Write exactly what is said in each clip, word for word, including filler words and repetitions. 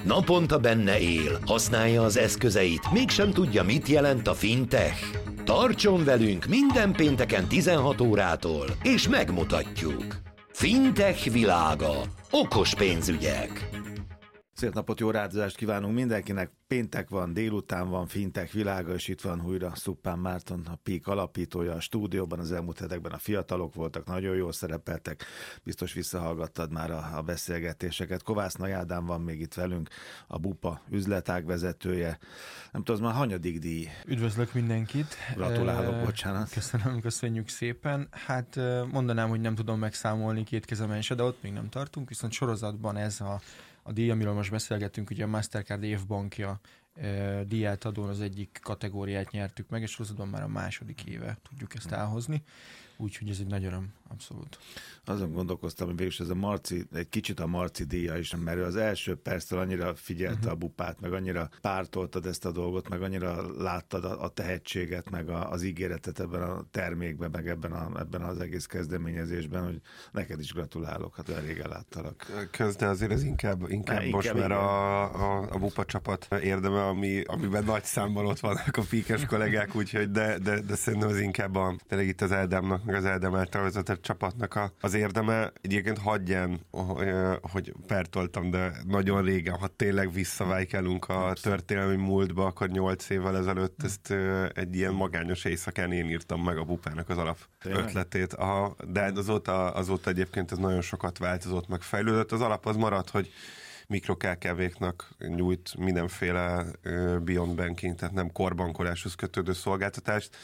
Naponta benne él, használja az eszközeit, mégsem tudja, mit jelent a fintech. Tartson velünk minden pénteken tizenhat órától, és megmutatjuk. Fintech világa. Okos pénzügyek. Szép napot, jó rádozást kívánunk mindenkinek. Péntek van, délután van, Fintech világa, és itt van újra Szuppán Márton, a Peak alapítója a stúdióban. Az elmúlt hetekben a fiatalok voltak, nagyon jól szerepeltek. Biztos visszahallgattad már a, a beszélgetéseket. Kovásznai Ádám van még itt velünk, a Bupa üzletágvezetője. Nem tudom, az már hanyadik díj? Üdvözlök mindenkit. Gratulálok, bocsánat. Köszönöm, köszönjük szépen. Hát mondanám, hogy nem tudom megszámolni két kezemen se, de ott még nem tartunk, viszont sorozatban ez a A díj, amiről most beszélgetünk, ugye a Mastercard évbankja e, díját adón az egyik kategóriát nyertük meg, és sorozatban már a második éve tudjuk ezt elhozni, úgyhogy ez egy nagy öröm, abszolút. Azon gondolkoztam, hogy végülis ez a Marci, egy kicsit a Marci díja is, mert ő az első perctől annyira figyelte uh-huh. a Bupát, meg annyira pártoltad ezt a dolgot, meg annyira láttad a, a tehetséget, meg a, az ígéretet ebben a termékben, meg ebben, a, ebben az egész kezdeményezésben, hogy neked is gratulálok, hát olyan régen láttalak. Közben azért ez inkább, inkább ne, most, inkább mert a, a, a Bupa csapat érdeme, ami, amiben nagy számban ott vannak a píkes kollégák, úgyhogy de, de, de szerintem az inkább a, tényleg itt az Ádámnak, meg az Ádám által vezetett csapatnak a, az érdeme. Egyébként hagyján, hogy pertoltam, de nagyon régen, ha tényleg visszavájkelünk a történelmi múltba, akkor nyolc évvel ezelőtt ezt egy ilyen magányos éjszakán én írtam meg a Bupának az alap ötletét. Aha, de azóta, azóta egyébként ez nagyon sokat változott, meg fejlődött. Az alap az maradt, hogy mikro ká ká véknak nyújt mindenféle beyond banking, tehát nem korbankoláshoz kötődő szolgáltatást,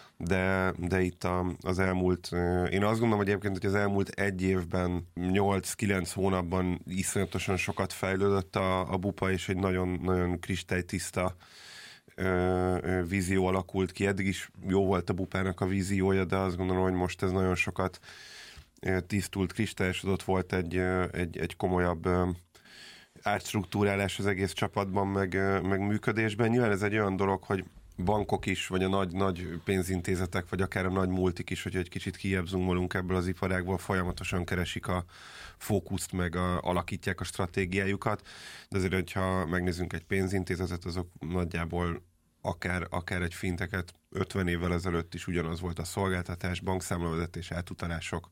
de, de itt a, az elmúlt, én azt gondolom, hogy egyébként, hogy az elmúlt egy évben, nyolc-kilenc hónapban iszonyatosan sokat fejlődött a, a Bupa, és egy nagyon, nagyon kristálytiszta ö, vízió alakult ki. Eddig is jó volt a Bupának a víziója, de azt gondolom, hogy most ez nagyon sokat tisztult, kristályosodott, volt egy, egy, egy komolyabb átstruktúrálás az egész csapatban, meg, meg működésben. Nyilván ez egy olyan dolog, hogy bankok is, vagy a nagy, nagy pénzintézetek, vagy akár a nagy multik is, hogy egy kicsit kijebb zoomolunk ebből az iparágból, folyamatosan keresik a fókuszt, meg a, alakítják a stratégiájukat, de azért, hogyha megnézzünk egy pénzintézetet, azok nagyjából akár, akár egy finteket ötven évvel ezelőtt is ugyanaz volt a szolgáltatás, bankszámlavezetés, átutalások,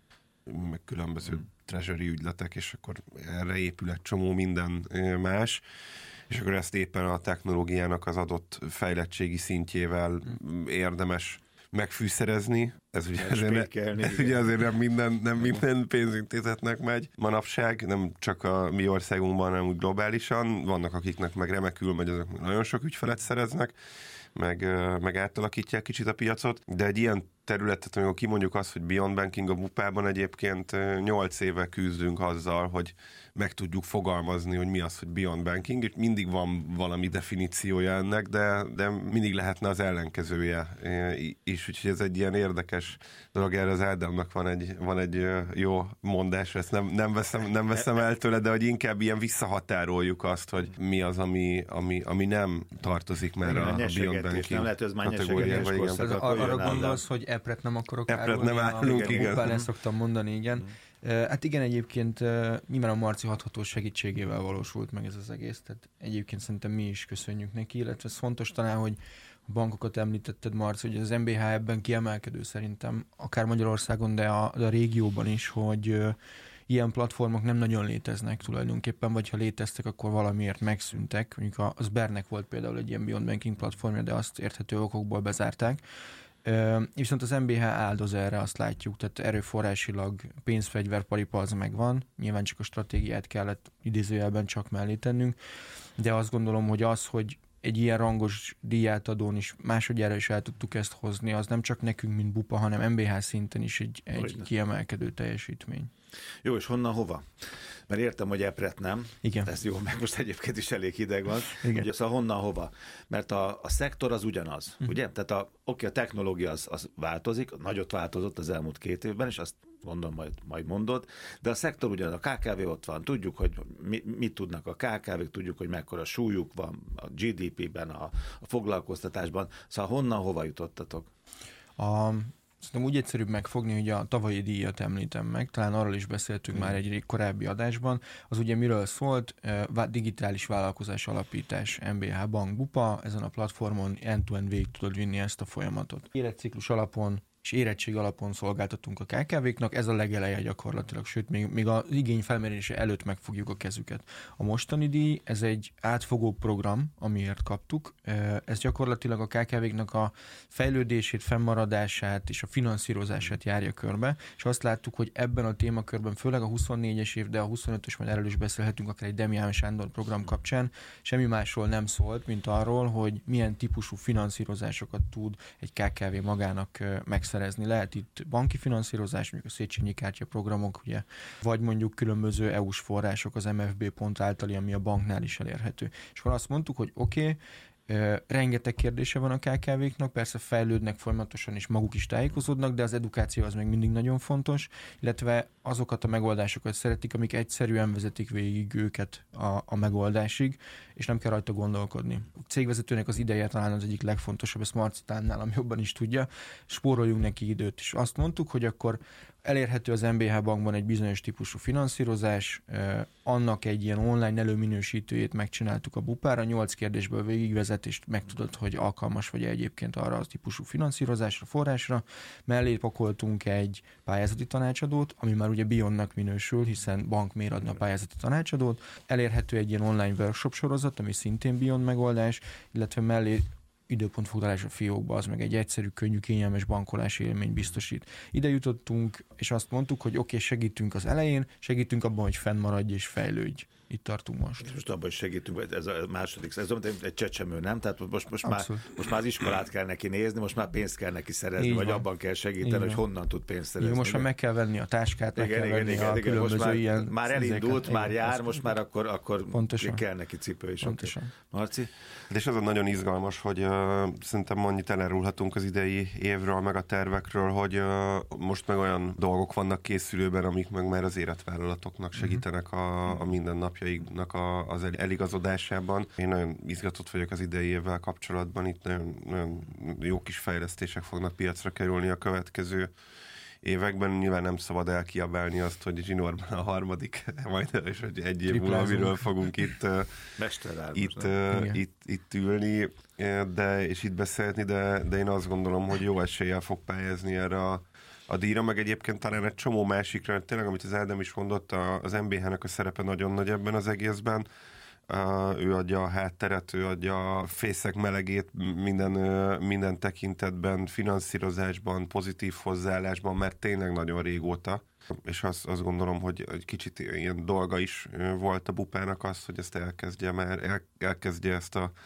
meg különböző treasury ügyletek, és akkor erre épül egy csomó minden más, és akkor ezt éppen a technológiának az adott fejlettségi szintjével érdemes megfűszerezni. Ez ugye, azért, ez ugye azért nem minden, nem minden pénzintézetnek megy manapság, nem csak a mi országunkban, hanem úgy globálisan. Vannak, akiknek meg remekül megy, azok nagyon sok ügyfelet szereznek, meg, meg átalakítják kicsit a piacot, de egy ilyen területet, amikor kimondjuk azt, hogy Beyond Banking a Bupában, egyébként nyolc éve küzdünk azzal, hogy meg tudjuk fogalmazni, hogy mi az, hogy Beyond Banking, és mindig van valami definíciója ennek, de, de mindig lehetne az ellenkezője is, úgyhogy ez egy ilyen érdekes dolog. Erre az Ádámnak van egy, van egy jó mondás, ezt nem, nem, veszem, nem veszem el tőle, de hogy inkább ilyen visszahatároljuk azt, hogy mi az, ami, ami, ami nem tartozik már a, a Beyond Banking nem lehet, hogy ez már nyesegetés. Arra gondolsz, hogy epret nem akarok árulni. Epret nem árulunk, igen. Bupán, ezt szoktam mondani, igen. Mm. Hát igen, egyébként nyilván a Marci hathatós segítségével valósult meg ez az egész, tehát egyébként szerintem mi is köszönjük neki, illetve ez fontos talán, hogy a bankokat említetted, Marci, hogy az em bé há ebben kiemelkedő szerintem, akár Magyarországon, de a, de a régióban is, hogy ilyen platformok nem nagyon léteznek tulajdonképpen, vagy ha léteztek, akkor valamiért megszűntek. Mondjuk az Sbernek volt például egy ilyen Beyond Banking platformja, de azt érthető okokból bezárták. Uh, viszont az em bé há áldoz erre, azt látjuk, tehát erőforrásilag pénzfegyverparipa az megvan, nyilván csak a stratégiát kellett idézőjelben csak mellé tennünk, de azt gondolom, hogy az, hogy egy ilyen rangos díjátadón is másodjára is el tudtuk ezt hozni, az nem csak nekünk, mint Bupa, hanem em bé há szinten is egy, egy kiemelkedő teljesítmény. Jó, és honnan hova? Mert értem, hogy epret nem. Igen. Ez jó, meg most egyébként is elég hideg van. Igen. Ugye, szóval honnan hova? Mert a, a szektor az ugyanaz, uh-huh. ugye? Tehát a, oké, a technológia az, az változik, nagyot változott az elmúlt két évben, és azt mondom, majd, majd mondod, de a szektor ugyanaz, a ká ká vé ott van, tudjuk, hogy mi, mit tudnak a ká ká vék, tudjuk, hogy mekkora súlyuk van a gé dé pében, a, a foglalkoztatásban, szóval honnan hova jutottatok? A Szerintem úgy egyszerűbb megfogni, hogy a tavalyi díjat említem meg, talán arról is beszéltünk hmm. már egy korábbi adásban, az ugye miről szólt, digitális vállalkozás alapítás, em bé há Bank Bupa, ezen a platformon end-to-end végig tudod vinni ezt a folyamatot. Életciklus alapon és érettség alapon szolgáltatunk a ká ká véknak, ez a legeleje gyakorlatilag, sőt, még, még az igény felmérése előtt megfogjuk a kezüket. A mostani díj, ez egy átfogó program, amiért kaptuk, ez gyakorlatilag a ká ká véknak a fejlődését, fennmaradását és a finanszírozását járja körbe, és azt láttuk, hogy ebben a témakörben, főleg a huszonnégyes év, de a huszonötös, majd erről is beszélhetünk, akár egy Demián Sándor program kapcsán, semmi másról nem szólt, mint arról, hogy milyen típusú finanszírozásokat tud egy ká ká vé magának megszerezni. Lehet itt banki finanszírozás, mondjuk a Széchenyi kártya programok, ugye, vagy mondjuk különböző é u-s források az em ef bé pont általi, ami a banknál is elérhető. És akkor azt mondtuk, hogy oké, okay, rengeteg kérdése van a ká ká véknak, persze fejlődnek folyamatosan, és maguk is tájékozódnak, de az edukáció az még mindig nagyon fontos, illetve azokat a megoldásokat szeretik, amik egyszerűen vezetik végig őket a, a megoldásig, és nem kell rajta gondolkodni. A cégvezetőnek az ideje talán az egyik legfontosabb, ezt Marci talán nálam jobban is tudja, spóroljunk neki időt. És azt mondtuk, hogy akkor elérhető az em bé há Bankban egy bizonyos típusú finanszírozás, eh, annak egy ilyen online előminősítőjét megcsináltuk a Bupára, nyolc kérdésből végigvezet, és megtudod, hogy alkalmas vagy egyébként arra az típusú finanszírozásra, forrásra. Mellé pakoltunk egy pályázati tanácsadót, ami már ugye Bionnak minősül, hiszen bank miért adna pályázati tanácsadót. Elérhető egy ilyen online workshop sorozat, ami szintén Bion megoldás, illetve mellé időpontfoglalás a fiókba, az meg egy egyszerű, könnyű, kényelmes bankolási élmény biztosít. Ide jutottunk, és azt mondtuk, hogy oké, okay, segítünk az elején, segítünk abban, hogy fennmaradj és fejlődj. Itt tartunk most. Most abban is segítünk, ez a második, ez egy csecsemő, nem? Tehát most, most, már, most már az iskolát kell neki nézni, most már pénzt kell neki szerezni, így vagy van. Abban kell segíteni, hogy honnan tud pénzt szerezni. Igen, most már meg kell venni a táskát, meg igen, kell igen, venni igen, a igen, különböző most már, ilyen már elindult, szízeket. már jár, most már akkor, akkor kell neki cipő is. Pontosan. Okay. Marci? De és az a nagyon izgalmas, hogy uh, szerintem annyit elárulhatunk az idei évről, meg a tervekről, hogy uh, most meg olyan dolgok vannak készülőben, amik meg már az életvállalatoknak segítenek a, a mindennapjaiknak a az eligazodásában. Én nagyon izgatott vagyok az idei évvel kapcsolatban, itt nagyon, nagyon jó kis fejlesztések fognak piacra kerülni a következő években. Nyilván nem szabad elkiabálni azt, hogy Zsinórban a harmadik, majd és hogy egy év múlva, amiről fogunk itt, itt, itt, itt ülni, de, és itt beszélni, de, de én azt gondolom, hogy jó eséllyel fog pályázni erre a a díjra, meg egyébként talán egy csomó másikra, tényleg, amit az Ádám is mondott, az em bé há-nak a szerepe nagyon nagy ebben az egészben. Uh, ő adja a hátteret, ő adja a fészek melegét minden, uh, minden tekintetben, finanszírozásban, pozitív hozzáállásban, mert tényleg nagyon régóta. És azt, azt gondolom, hogy egy kicsit ilyen dolga is volt a Bupának az, hogy ezt elkezdje, már el, elkezdje ezt a,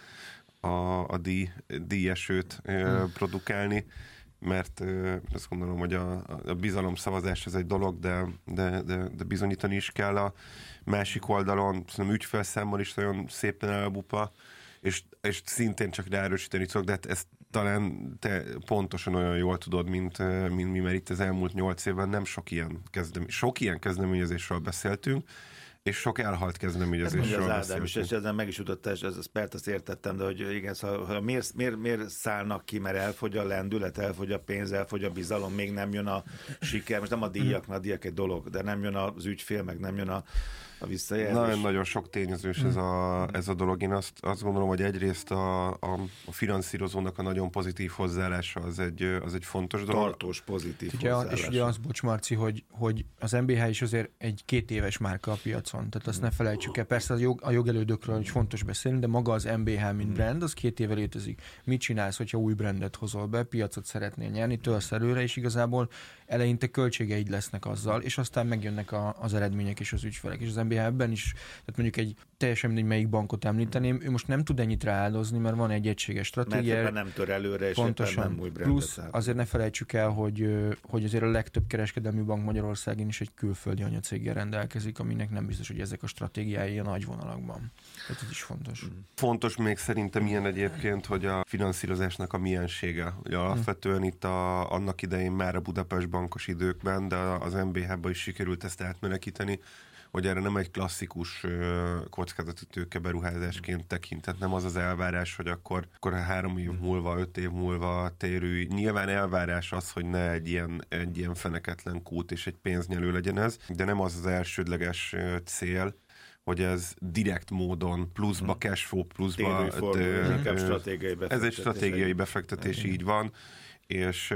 a, a díj, díjesőt uh, produkálni. Mert ö, azt gondolom, hogy a, a bizalomszavazás ez egy dolog, de, de, de, de bizonyítani is kell a másik oldalon. Szerintem ügyfelszámmal is nagyon szépen el a Bupa, és, és szintén csak ráerősíteni tudok, de hát ezt talán te pontosan olyan jól tudod, mint, mint mi, mert itt az elmúlt nyolc évben nem sok ilyen, kezdem, sok ilyen kezdeményezésről beszéltünk, és sok elhalt kezdeményezésről beszéltünk. És ezzel meg is jutott, és ezt persze azt értettem, de hogy igen, szóval miért, miért, miért szállnak ki, mert elfogy a lendület, elfogy a pénz, elfogy a bizalom, még nem jön a siker, most nem a díjak, mert a díjak egy dolog, de nem jön az ügyfél, meg nem jön a, a visszajelzés. Nagyon-nagyon sok tényezős ez a, ez a dolog. Én azt, azt gondolom, hogy egyrészt a, a, a finanszírozónak a nagyon pozitív hozzáállása az egy, az egy fontos dolog. Tartós, pozitív ugye, hozzáállás. És ugye az, bocs Marci, hogy, hogy az em bé há is azért egy két éves márka a piacon, tehát azt ne felejtsük el. Persze a, jog, a jogelődökről is fontos beszélni, de maga az em bé há, mint brand, az két éve létezik. Mit csinálsz, hogyha új brandet hozol be, piacot szeretnél nyerni, tölsz előre, és igazából eleinte költségeid lesznek azzal, és aztán megjönnek a, az eredmények és az ügyfelek. És az em bé há ebben is, tehát mondjuk egy teljesen mindegy, melyik bankot említeném, ő most nem tud ennyit rááldozni, mert van egy egységes stratégia. Mert nem tör előre, és pontosan, nem új brandet. Plusz azért ne felejtsük el, hogy, hogy azért a legtöbb kereskedelmi bank Magyarországon is egy külföldi anyacéggel rendelkezik, aminek nem biztos, hogy ezek a stratégiái a nagy vonalakban. Tehát ez is fontos. Fontos még szerintem ilyen egyébként, hogy a finanszírozásnak a miensége. Ugye alapvetően itt a, annak idején már a Budapest bankos időkben, de az em bé há-ba is sikerült ezt átmenekíteni, hogy erre nem egy klasszikus kockázati tőke beruházásként tekintett, nem az az elvárás, hogy akkor, akkor három év múlva, öt év múlva térülj. Nyilván elvárás az, hogy ne egy ilyen, egy ilyen feneketlen kút és egy pénznyelő legyen ez, de nem az az elsődleges cél, hogy ez direkt módon pluszba, cashflow pluszba. Ez egy stratégiai befektetés, így van. És,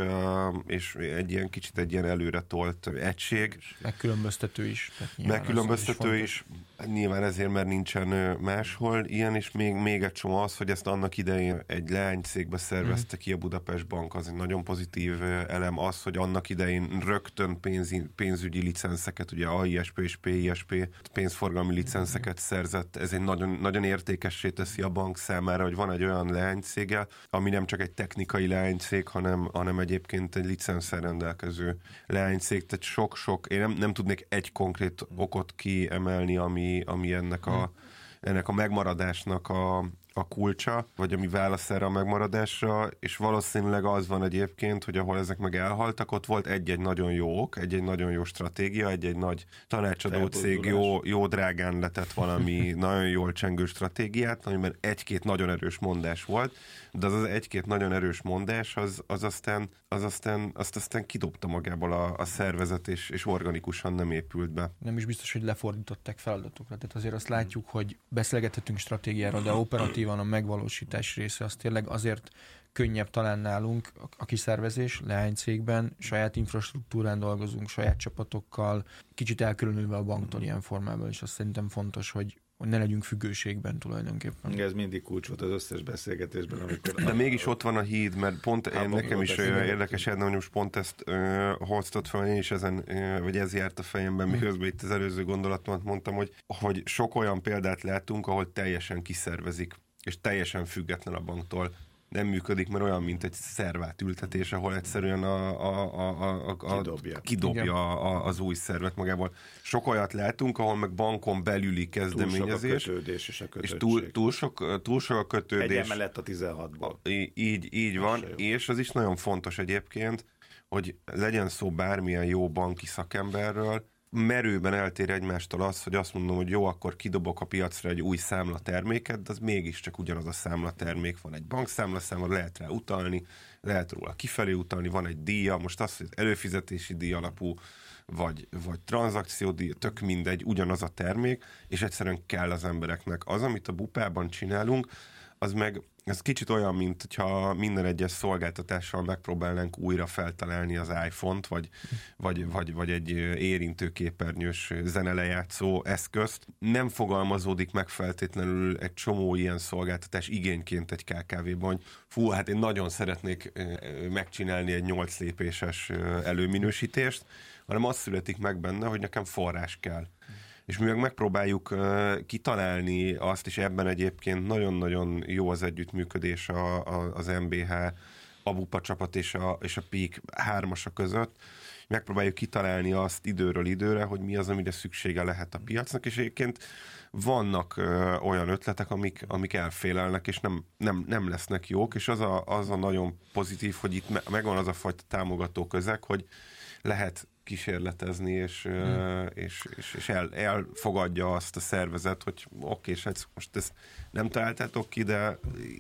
és egy ilyen kicsit egy ilyen előre tolt egység. Megkülönböztető is. Megkülönböztető is. Nyilván ezért, mert nincsen máshol ilyen, és még, még egy csomó az, hogy ezt annak idején egy leánycégbe szervezte ki a Budapest Bank, az egy nagyon pozitív elem. Az, hogy annak idején rögtön pénz, pénzügyi licenszeket, ugye á i es pé és pé i es pé pénzforgalmi licenszeket szerzett, ez egy nagyon, nagyon értékessé teszi a bank számára, hogy van egy olyan leánycége, ami nem csak egy technikai leánycég, hanem hanem egyébként egy licenszel rendelkező leánycég, tehát sok-sok, én nem, nem tudnék egy konkrét okot kiemelni, ami, ami ennek, a, ennek a megmaradásnak a, a kulcsa, vagy ami válasz erre a megmaradásra, és valószínűleg az van egyébként, hogy ahol ezek meg elhaltak, ott volt egy-egy nagyon jó ok, egy-egy nagyon jó stratégia, egy-egy nagy tanácsadó cég jó, jó drágán letett valami nagyon jól csengő stratégiát, amiben egy-két nagyon erős mondás volt, de az az egy-két nagyon erős mondás, az, az, aztán, az aztán, azt aztán kidobta magából a, a szervezet, és, és organikusan nem épült be. Nem is biztos, hogy lefordították feladatokra. Tehát azért azt látjuk, hogy beszélgethetünk stratégiáról, de operatívan a megvalósítás része az tényleg azért könnyebb talán nálunk a kiszervezés, leánycégben, saját infrastruktúrán dolgozunk, saját csapatokkal, kicsit elkülönülve a banktól ilyen formában, és azt szerintem fontos, hogy hogy ne legyünk függőségben tulajdonképpen. Ez mindig kulcs volt az összes beszélgetésben, amikor... De mégis ott van a híd, mert pont én, nekem is érdekes, hogy most pont ezt uh, hoztad fel, én is ezen, uh, vagy ez járt a fejemben, miközben itt az előző gondolatomat mondtam, hogy, hogy sok olyan példát látunk, ahol teljesen kiszervezik, és teljesen független a banktól. Nem működik, mert olyan, mint egy szervát ültetés, ahol egyszerűen a, a, a, a, a, kidobja, kidobja a, az új szervet magából. Sok olyat látunk, ahol meg bankon belüli kezdeményezés. Túl sok a kötődés és a és túl, túl, sok, túl sok a kötődés. Egy emelet a tizenhatból. Így, így van, és az is nagyon fontos egyébként, hogy legyen szó bármilyen jó banki szakemberről, merőben eltér egymástól az, hogy azt mondom, hogy jó, akkor kidobok a piacra egy új számlaterméket, de az mégiscsak ugyanaz a számlatermék. Van egy bankszámlaszámla, lehet rá utalni, lehet róla kifelé utalni, van egy díja, most az, hogy előfizetési díj alapú, vagy, vagy tranzakciódíj, tök mindegy, ugyanaz a termék, és egyszerűen kell az embereknek. Az, amit a bupában csinálunk, az meg ez kicsit olyan, mint hogyha minden egyes szolgáltatással megpróbálnánk újra feltalálni az iPhone-t, vagy, vagy, vagy, vagy egy érintőképernyős zenelejátszó eszközt. Nem fogalmazódik meg feltétlenül egy csomó ilyen szolgáltatás igényként egy ká ká vé-ban, hogy fú, hát én nagyon szeretnék megcsinálni egy nyolc lépéses előminősítést, hanem az születik meg benne, hogy nekem forrás kell. És mi meg megpróbáljuk uh, kitalálni azt, és ebben egyébként nagyon-nagyon jó az együttműködés a, a, az em bé há, a Bupa csapat és a, és a Peak hármasa között. Megpróbáljuk kitalálni azt időről időre, hogy mi az, amire szüksége lehet a piacnak, és egyébként vannak uh, olyan ötletek, amik, amik elfélelnek, és nem, nem, nem lesznek jók, és az a, az a nagyon pozitív, hogy itt me- megvan az a fajta támogató közeg, hogy lehet kísérletezni, és, hmm. és, és, és el, elfogadja azt a szervezet, hogy oké, és most ezt nem találtátok ki, de...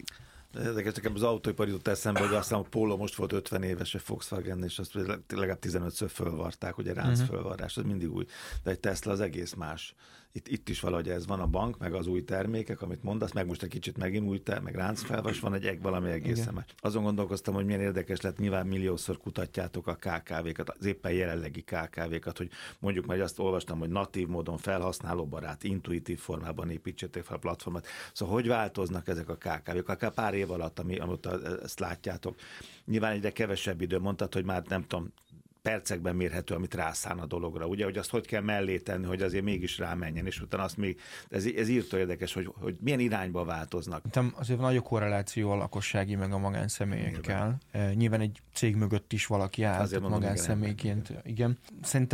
Ezeket nekem az autóipar jutott eszembe, hogy azt hiszem, a Polo most volt ötven éves, a Volkswagen, és azt legalább tizenötször fölvarták, ugye ránc uh-huh. fölvarrás, az mindig új. De egy Tesla az egész más. Itt, itt is valahogy ez van a bank, meg az új termékek, amit mondasz, meg most egy kicsit megint új ter, meg ráncfelvas van egy valami egészen más. Azon gondolkoztam, hogy milyen érdekes lett, nyilván milliószor kutatjátok a ká ká vé-kat, az éppen jelenlegi ká ká vé-kat, hogy mondjuk majd azt olvastam, hogy natív módon felhasználóbarát, intuitív formában építsétek fel a platformot. Szóval hogy változnak ezek a ká ká vé-k, akár pár év alatt, ami, amit ezt látjátok. Nyilván egyre kevesebb idő, mondtad, hogy már nem tudom, percekben mérhető, amit rászán a dologra, ugye, hogy azt hogy kell mellé tenni, hogy azért mégis rámenjen, és utána azt még, ez, ez írtó érdekes, hogy, hogy milyen irányba változnak. Szerintem azért nagy a korreláció a lakossági meg a magánszemélyekkel. Nyilván, Nyilván egy cég mögött is valaki állt magánszemélyként. Igen. Szerintem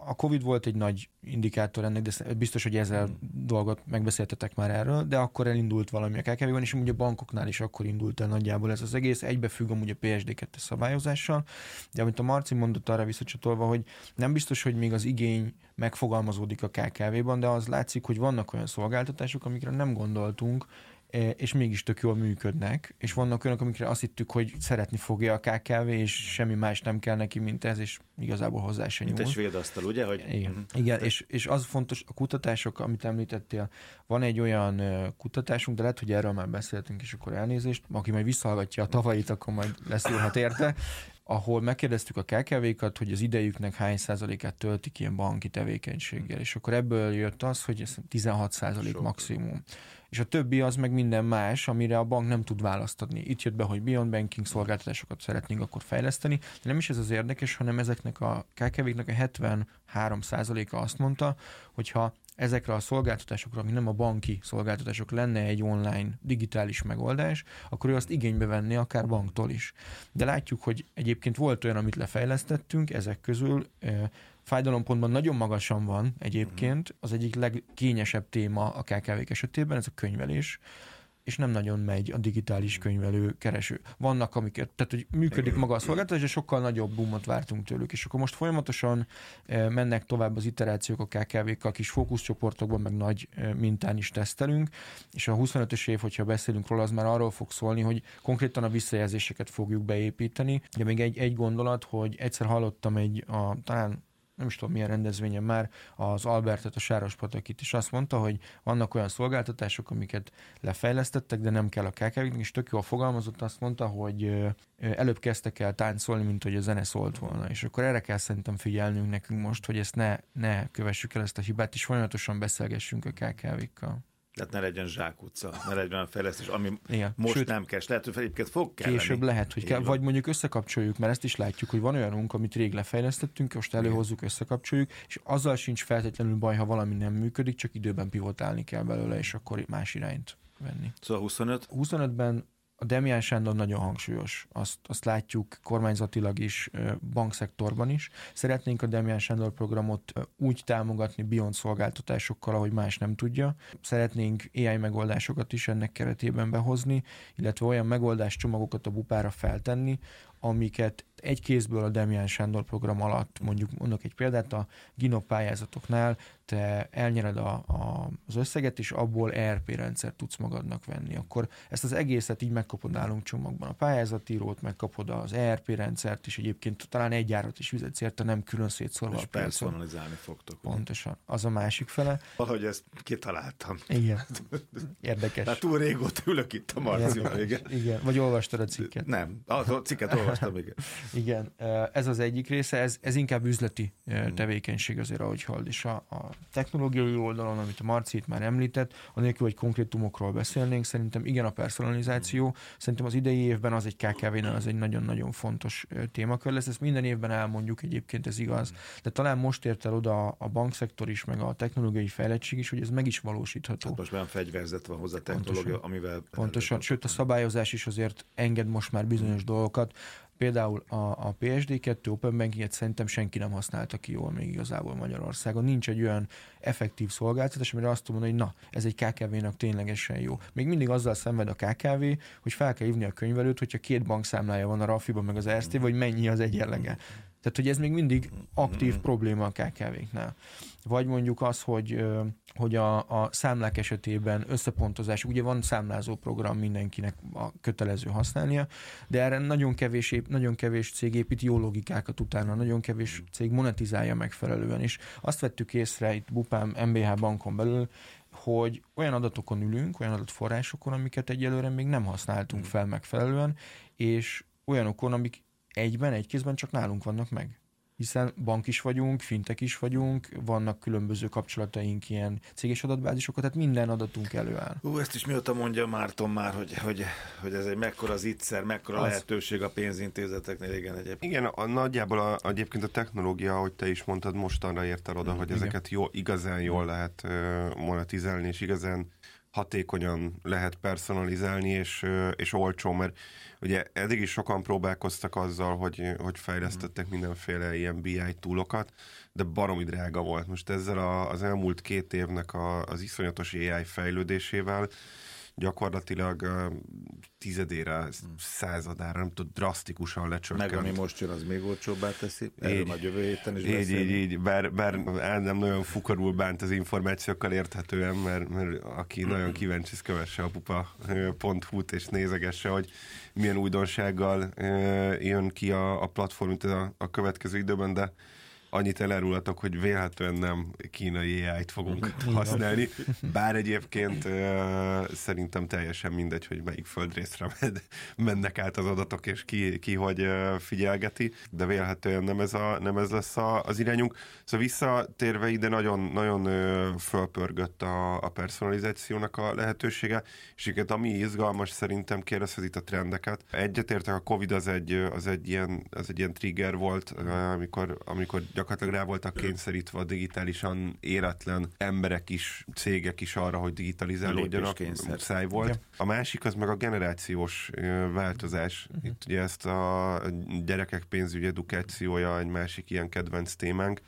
a Covid volt egy nagy indikátor ennek, de biztos, hogy ezzel hmm. dolgot megbeszéltetek már erről, de akkor elindult valami a ká ká vé-ban, és ugye a bankoknál is akkor indult el nagyjából ez az egész, egybefügg amúgy a pé es dé kettő szabályozással, de amit a Marci mondott arra visszacsatolva, hogy nem biztos, hogy még az igény megfogalmazódik a ká ká vé-ban, de az látszik, hogy vannak olyan szolgáltatások, amikre nem gondoltunk, és mégis tök jól működnek, és vannak olyanok, amikre azt hittük, hogy szeretni fogja a ká ká vé, és semmi más nem kell neki, mint ez, és igazából hozzá se nyúl. Mint egy svéd asztal, ugye? Hogy... Igen, uh-huh. Igen és, és az fontos, a kutatások, amit említettél, van egy olyan kutatásunk, de lehet, hogy erről már beszéltünk, és akkor elnézést, aki majd visszahallgatja a tavait, akkor majd leszúrhat érte, ahol megkérdeztük a ká ká vékat, hogy az idejüknek hány százalékát töltik ilyen banki tevékenységgel, és akkor ebből jött az, hogy ez tizenhat százalék Sok. maximum. És a többi az meg minden más, amire a bank nem tud választ adni. Itt jött be, hogy beyond banking szolgáltatásokat szeretnénk akkor fejleszteni, de nem is ez az érdekes, hanem ezeknek a ká ká véknek a hetvenhárom százaléka azt mondta, hogyha ezekre a szolgáltatásokra, ami nem a banki szolgáltatások, lenne egy online digitális megoldás, akkor ő azt igénybe venné akár banktól is. De látjuk, hogy egyébként volt olyan, amit lefejlesztettünk, ezek közül fájdalompontban nagyon magasan van egyébként, az egyik legkényesebb téma a ká ká vék esetében, ez a könyvelés, és nem nagyon megy a digitális könyvelő kereső. Vannak, amiket, tehát hogy működik maga a szolgáltatás, és sokkal nagyobb boomot vártunk tőlük, és akkor most folyamatosan mennek tovább az iterációk a ká ká vékkal, kis fókuszcsoportokban, meg nagy mintán is tesztelünk, és a huszonötös év, hogyha beszélünk róla, az már arról fog szólni, hogy konkrétan a visszajelzéseket fogjuk beépíteni, de még egy, egy gondolat, hogy egyszer hallottam egy, a, talán nem is tudom milyen rendezvényen már, az Albertet, a Sárospatakit is azt mondta, hogy vannak olyan szolgáltatások, amiket lefejlesztettek, de nem kell a ká ká véknek, és tök jól fogalmazott, azt mondta, hogy előbb kezdtek el táncolni, mint hogy a zene szólt volna. És akkor erre kell szerintem figyelnünk nekünk most, hogy ezt ne, ne kövessük el ezt a hibát, és folyamatosan beszélgessünk a ká ká vékkal. Tehát ne legyen zsákutca, ne legyen olyan fejlesztés, ami igen. most Sőt, nem kell, lehet, hogy egyébként fog kelleni. Később lehet, hogy kell, vagy mondjuk összekapcsoljuk, mert ezt is látjuk, hogy van olyanunk, amit rég lefejlesztettünk, most előhozzuk, összekapcsoljuk, és azzal sincs feltétlenül baj, ha valami nem működik, csak időben pivotálni kell belőle, és akkor más irányt venni. Szóval huszonöt? huszonötben a Demián Sándor nagyon hangsúlyos. Azt, azt látjuk kormányzatilag is, bankszektorban is. Szeretnénk a Demián Sándor programot úgy támogatni beyond szolgáltatásokkal, ahogy más nem tudja. Szeretnénk á i megoldásokat is ennek keretében behozni, illetve olyan megoldáscsomagokat a bupára feltenni, amiket egy kézből a Demián Sándor program alatt, mondjuk mondok egy példát, a Ginop pályázatoknál te elnyered a, a, az összeget, és abból é er pé rendszert tudsz magadnak venni. Akkor ezt az egészet így megkapod nálunk csomagban. A pályázatírót megkapod, az é er pé rendszert is, egyébként talán egy árat is fizetsz érte, nem külön szétszórva a piacon. És personalizálni fogtok. Pontosan. Az a másik fele. Valahogy ezt kitaláltam. Igen. Érdekes. Hát túl régóta ülök itt a Marcival. Igen. Igen. Vagy olvastad a cikket? Nem. A cikket olvastam, igen. Igen, ez az egyik része, ez, ez inkább üzleti tevékenység azért, ahogy hald, és a, a technológiai oldalon, amit a Marci itt már említett, anélkül, hogy konkrétumokról beszélnénk, szerintem igen a personalizáció, szerintem az idei évben az egy ká ká vénél az egy nagyon-nagyon fontos témakör lesz, ezt minden évben elmondjuk, egyébként ez igaz, de talán most ért el oda a bankszektor is, meg a technológiai fejlettség is, hogy ez meg is valósítható. Hát most már fegyverzet van hozzá a technológia, pontosan, amivel... Pontosan, sőt a szabályozás is azért enged most már bizonyos dolgokat. Például a, a pé es dé kettő Open Bankinget szerintem senki nem használta ki jól még igazából Magyarországon. Nincs egy olyan effektív szolgáltatás, amire azt tudom mondani, hogy na, ez egy ká ká vénak ténylegesen jó. Még mindig azzal szenved a ká ká vé, hogy fel kell hívni a könyvelőt, hogyha két bankszámlája van a Rafiban meg az er es té-ben, hogy mennyi az egyenlege. Tehát, hogy ez még mindig aktív probléma a ká ká véknál. Vagy mondjuk az, hogy, hogy a, a számlák esetében összepontozás, ugye van számlázó program mindenkinek a kötelező használnia, de erre nagyon kevés, nagyon kevés cég épít jó logikákat utána, nagyon kevés cég monetizálja megfelelően, és azt vettük észre itt Bupám em bé há bankon belül, hogy olyan adatokon ülünk, olyan adatforrásokon, amiket egyelőre még nem használtunk fel megfelelően, és olyanokon, amik egyben, egy kézben csak nálunk vannak meg. Hiszen bank is vagyunk, fintek is vagyunk, vannak különböző kapcsolataink, ilyen céges adatbázisokat, tehát minden adatunk előáll. Ú, ezt is mióta mondja Márton már, hogy, hogy, hogy ez egy mekkora az ígyszer, mekkora az lehetőség a pénzintézeteknél, igen egyébként. Igen, a, nagyjából a, egyébként a technológia, ahogy te is mondtad, mostanra ért el oda, mm, hogy igen. ezeket jó, igazán jól lehet uh, monetizálni, és igazán hatékonyan lehet personalizálni, és, és olcsó, mert ugye eddig is sokan próbálkoztak azzal, hogy, hogy fejlesztettek mindenféle ilyen bé i toolokat, de baromi drága volt. Most ezzel a, az elmúlt két évnek a, az iszonyatos á i fejlődésével gyakorlatilag uh, tizedére, századára, nem tudom, drasztikusan lecsökkent. Meg ami most jön, az még olcsóbbá teszi. Erről majd jövő héten is így, így, így, bár, bár nem nagyon fukarul bánt az információkkal érthetően, mert, mert aki nagyon kíváncsi, ez kövesse a pupa pont hu-t és nézegesse, hogy milyen újdonsággal jön ki a, a platform itt a, a következő időben, de annyit elárulhatok, hogy vélhetően nem kínai á i-t fogunk használni, bár egyébként uh, szerintem teljesen mindegy, hogy melyik földrészre mennek át az adatok, és ki, ki hogy uh, figyelgeti, de vélhetően nem ez, a, nem ez lesz a, az irányunk. Szóval visszatérve ide nagyon, nagyon uh, fölpörgött a, a personalizációnak a lehetősége, és egyébként ami izgalmas, szerintem kérdezhez itt a trendeket. Egyetértek, a Covid az egy, az egy, ilyen, az egy ilyen trigger volt, uh, amikor, amikor gyakorlatilag rá voltak kényszerítve a digitálisan éretlen emberek is, cégek is arra, hogy digitalizálódjanak. Muszáj volt. Okay. A másik az meg a generációs változás. Uh-huh. Itt ugye ezt a gyerekek pénzügyi edukációja egy másik ilyen kedvenc témánk.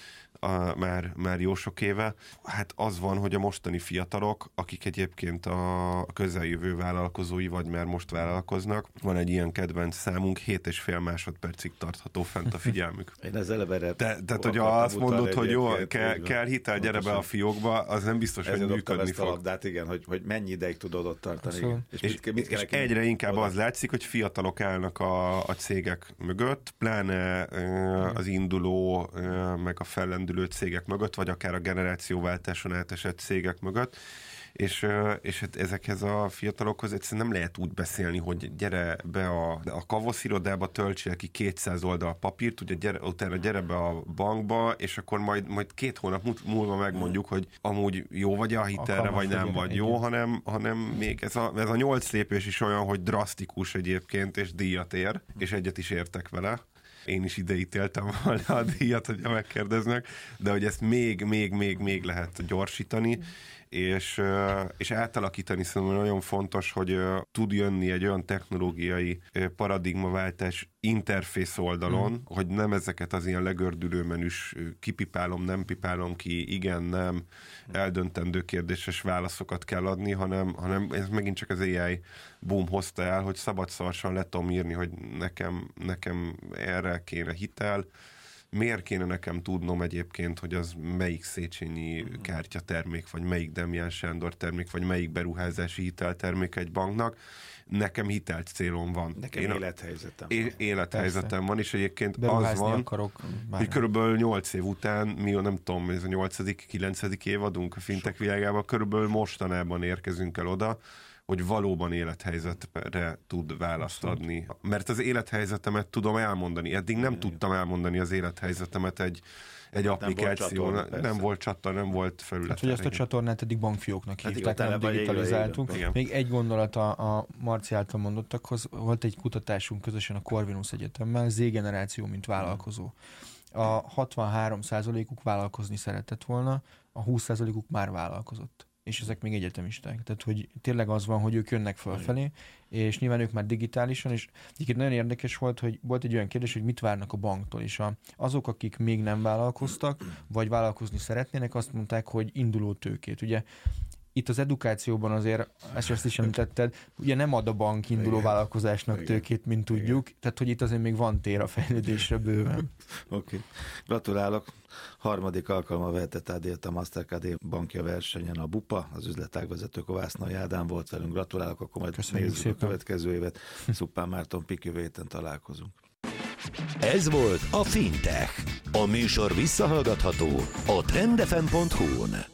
A, már, már jó sok éve. Hát az van, hogy a mostani fiatalok, akik egyébként a közeljövő vállalkozói, vagy már most vállalkoznak, van egy ilyen kedvenc számunk, hét és fél másodpercig tartható fent a figyelmük. Én ezzel eleve Te, Tehát, hogy azt mondod, hogy jó, kell, kell hitel, gyere be a fiókba, az nem biztos, hogy működni fog. Labdát, igen, hogy, hogy mennyi ideig tudod ott tartani. Igen. És, és, mit, mit és egyre inkább az látszik, hogy fiatalok állnak a, a cégek mögött, pláne az induló, meg a fellendülő cégek mögött, vagy akár a generációváltáson átesett cégek mögött, és, és hát ezekhez a fiatalokhoz egyszerűen nem lehet úgy beszélni, hogy gyere be a, a kavosz irodába, töltsél ki kétszáz oldal papírt, ugye gyere, utána gyere be a bankba, és akkor majd, majd két hónap múlva megmondjuk, hogy amúgy jó vagy a hitelre, vagy nem vagy jó, hanem, hanem még ez a, ez a nyolc lépés is olyan, hogy drasztikus egyébként, és díjat ér, és egyet is értek vele. Én is ideítéltem volna a díjat, hogyha megkérdeznek, de hogy ezt még, még, még, még lehet gyorsítani, és, és átalakítani szerintem nagyon fontos, hogy tud jönni egy olyan technológiai paradigmaváltás interfész oldalon, mm. hogy nem ezeket az ilyen legördülő menüs kipipálom, nem pipálom ki, igen, nem, eldöntendő kérdéses válaszokat kell adni, hanem, hanem ez megint csak az á i boom hozta el, hogy szabadszarsan le tudom írni, hogy nekem, nekem erre kéne hitel, miért kéne nekem tudnom egyébként, hogy az melyik Széchenyi kártyatermék, vagy melyik Demján Sándor termék, vagy melyik beruházási hiteltermék egy banknak. Nekem hitelt célom van. Nekem Én élethelyzetem é- van. Élethelyzetem Persze. van, és egyébként beruházni az van, akarok, hogy körülbelül nyolc év után, mi nem tudom, ez a nyolcadik, kilencedik évadunk a fintech világában, körülbelül mostanában érkezünk el oda, hogy valóban élethelyzetre tud választ adni. Mert az élethelyzetemet tudom elmondani. Eddig nem tudtam elmondani az élethelyzetemet egy, egy applikáció. Nem volt csatorna, nem volt, csatorna, nem volt felület. Hát, hogy ezt a csatornát eddig bankfióknak hát hívták, nem digitalizáltunk. Még egy gondolat a, a Marci által mondottakhoz. Volt egy kutatásunk közösen a Corvinus Egyetemmel, Z-generáció, mint vállalkozó. A hatvanhárom százalékuk vállalkozni szeretett volna, a húsz százalékuk már vállalkozott. És ezek még egyetemisták. Tehát, hogy tényleg az van, hogy ők jönnek fölfelé, és nyilván ők már digitálisan, és egyébként nagyon érdekes volt, hogy volt egy olyan kérdés, hogy mit várnak a banktól, és a, azok, akik még nem vállalkoztak, vagy vállalkozni szeretnének, azt mondták, hogy induló tőkét. Ugye itt az edukációban azért, ezt, ezt is említetted, ugye nem ad a bank induló Igen. vállalkozásnak Igen. tőkét, mint tudjuk, Igen. tehát hogy itt azért még van tér a fejlődésre bőven. Oké. Okay. Gratulálok. Harmadik alkalommal vehetett át a Mastercard bankja versenyen a bupa, az üzletágvezető Kovásznai Ádám volt velünk. Gratulálok, akkor majd Köszönjük nézzük szépen. A következő évet. Szuppán Márton Pik, jövő héten találkozunk. Ez volt a Fintech. A műsor visszahallgatható a trendefem pont hu-n.